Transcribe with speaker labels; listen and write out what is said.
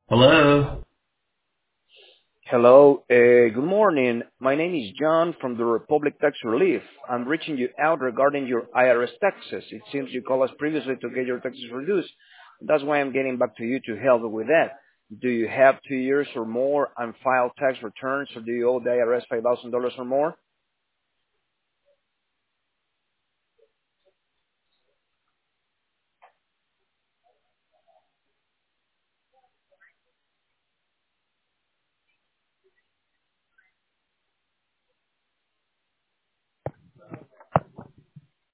Speaker 1: Hello.
Speaker 2: Hello, good morning. My name is John from the Republic Tax Relief. I'm reaching you out regarding your IRS taxes. It seems you called us previously to get your taxes reduced. That's why I'm getting back to you to help with that. Do you have 2 years or more unfiled tax returns, or do you owe the IRS $5,000 or more?